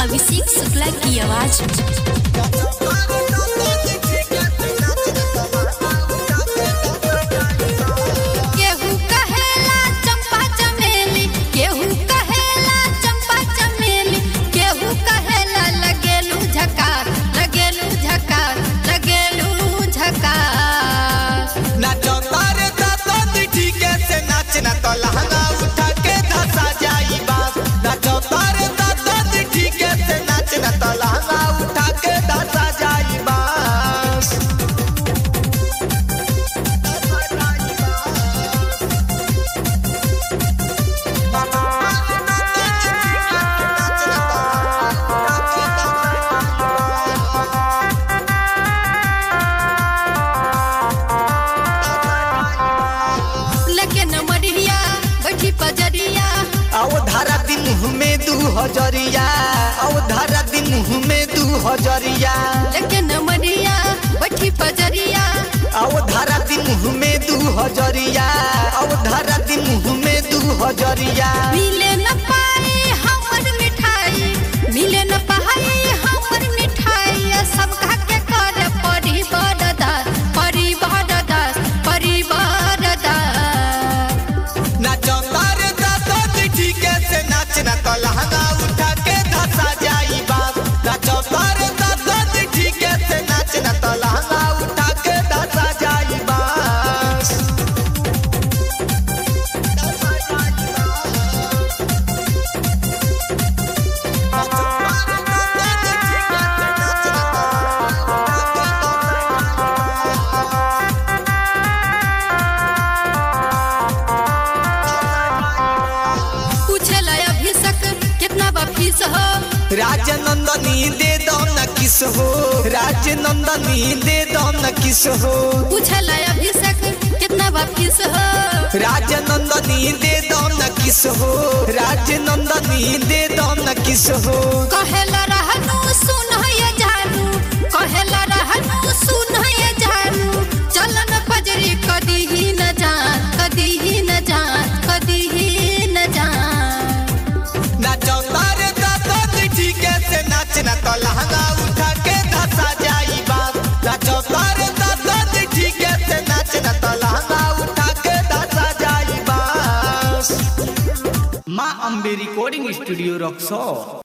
अभिषेक शुक्ला की आवाज। धारा दिन में 2000 आओ धारा दिन में 2000 लेकिन मरिया बैठी पजरिया आओ धारा दिन में 2000 आओ धारा दिन में 2000 मिले न पाए हमर मिठाई मिले न पाए हमर मिठाई सब के कर परिवार दास परिवार दास परिवार दास नाचो तारे दादा ठीक से नाचना तो लहंगा उठा के धसा जाई बात नाचो तारे दादा ठीक से नाचना तो लहंगा उठा के धसा जाई बात। राजनंदनी दे दो न किस हो राजनंदनी दे दो न किस हो पूछल अभिषेक कितना वापिस हो राजनंदनी दे दो न किस हो राजनंदनी दे दो न किस हो कहेला रहनु सुन ये जानू कहेला रहनु सुन ये जानू चलन पजरी कदी ही न जान कदी ही न जान कदी ही न जान नाचो तारे दादा ठीक से नाचना तो लहंगा उठा के धसा जाई बात नाचो तारे दादा ठीक से नाचना तो लहंगा उठा के धसा जाई बात। माँ अम्बे रिकॉर्डिंग स्टूडियो रक्सौल।